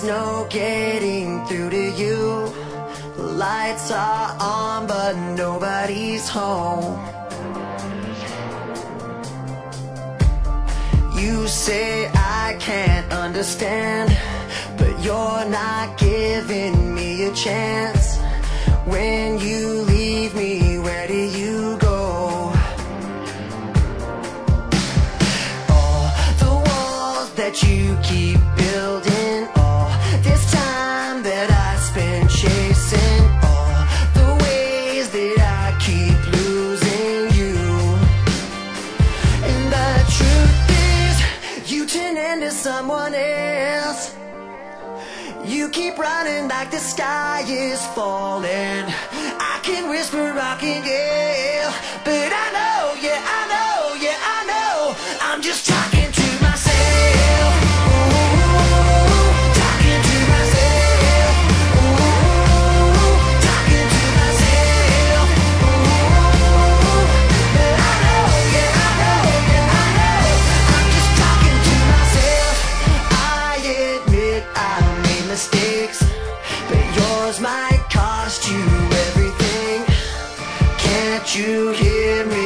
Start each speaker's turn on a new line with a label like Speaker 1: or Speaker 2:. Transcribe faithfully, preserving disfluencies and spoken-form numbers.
Speaker 1: There's no getting through to you. The lights are on but nobody's home. You say I can't understand, but you're not giving me a chance. When you leave me, where do you go? All the walls that you keep building, all this time that I spent chasing, all the ways that I keep losing you. And the truth is, you turn into someone else. You keep running like the sky is falling. I can whisper, I can yell, but I know, yeah, I know, yeah, I know, I'm just talking to myself. Ooh, talking to myself. Ooh, talking to myself. Ooh, but I know, yeah, I know, yeah, I know, I'm just talking to myself. I admit I made mistakes, but yours might cost you everything. Can't you hear me?